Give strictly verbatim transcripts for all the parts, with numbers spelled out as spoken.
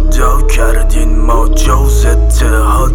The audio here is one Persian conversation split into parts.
جدا کردین ما جز اتحاد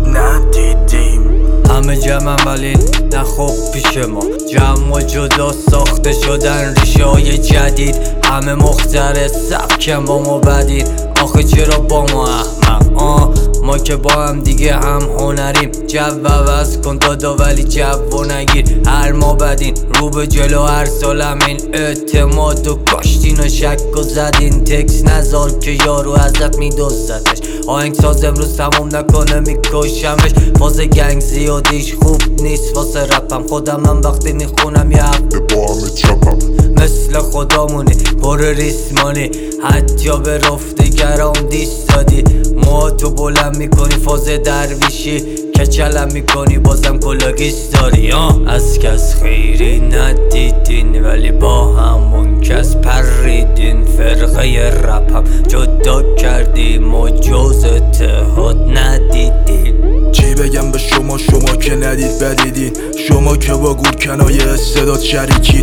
ندیدیم. همه جمعن ولی نه خوب پیش ما، جمع و جدا ساخته شدن ریشه های جدید. همه مختره سبکن با ما بدید، آخه چرا با ما احمق؟ آه ما که با هم دیگه هم هنریم. جو عوض کن دادا ولی جو و نگیر، هر ما بدین رو به جلو هر سال همین اعتماد و کاشتین و شک و زدین. تکس نزار که یارو ازت میدوزتش، آهنگ ساز امروز تموم نکنه میکشمش. فاز گنگ زیادیش خوب نیست واسه رپم، خودم هم وقتی میخونم یه هفته با همه چپم مثل خدامونی پر ریسمانی، حتی به رفتگرام دیست دادی. ما تو بلند میکنی فاز درویشی، کچلم میکنی بازم کلاگیست داری. از کس خیری ندیدین ولی با همون کس پریدین. فرقه رپم جدا کردیم و جز اتحاد ندیدین. چی بگم به شما شما که ندید بدیدین، شما که با گورکنای استعداد شریکین.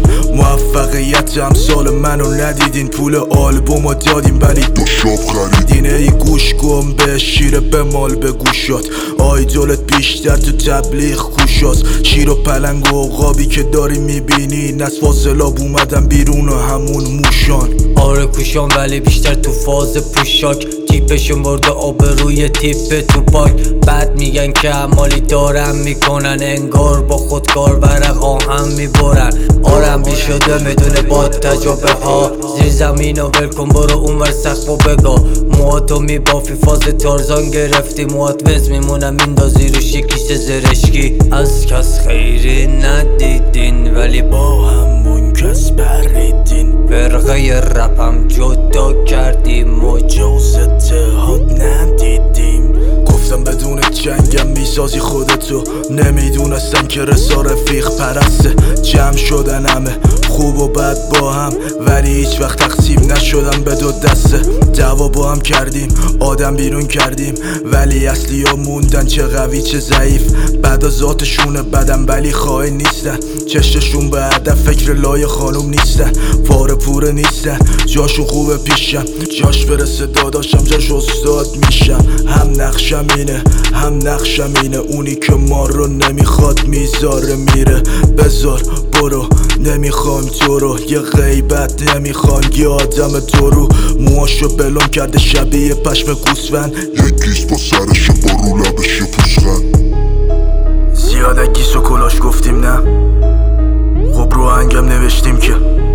موفقیت امثال منو ندیدین، پول آلبومو دادیم ولی دو شاب خریدین. ای گوش کن به شیر به مال به گوشات، آیدولت بیشتر تو تبلیغ کوشاست. شیر و پلنگ و عقابی که داری میبینین از فاصلاب اومدن بیرون و همون موشان. آره کوشان ولی بیشتر تو فاز پوشاک، تیپشون برده آبروی تیپ تو پاک. بعد میگن که عمالی دارن میکنن، انگار با خودکار ورق آهن میبرن. آرم بی شده میدونه با تجربه ها، زیر زمین و ول کن برو اونور سقف و بگاه. موهاتو میبافی فاز تارزان گرفتی، موهات وز میمونم میندازی رو شکیش زرشکی. از کس خیری ندیدین ولی با همون کس پریدین. فرقه رپم جدا کردیم و جز اتحاد ندیدیم. گفتم بدون جنگم میسازی خودتو، نمیدونستم که رسا رفیق پرسته. جمع شدن همه خوب و بد با هم ولی هیچ وقت تقسیم نشدم به دو دسته. دعوا با هم کردیم آدم بیرون کردیم ولی اصلی ها موندن، چه قوی چه ضعیف. بعد ذاتشونه بدن ولی خائن نیستن، چششون به هدف فکر لای خانوم نیستن. پاره پوره نیستن جاشون خوبه پیشم، جاش برسه داداشم جاش استاد میشم. هم نقشم اینه هم نقشم اینه، اونی که ما رو نمیخواد میذاره میره. بذار برو نمیخوام تو رو، یه غیبت نمیخوام یه آدم تو رو. موهاشو بلون کرده شبیه پشم گوسفند، یکیش با سرش با رو لبش پوزغند. زیاده گیس و کلاش گفتیم نه، خب رو هنگم نوشتیم که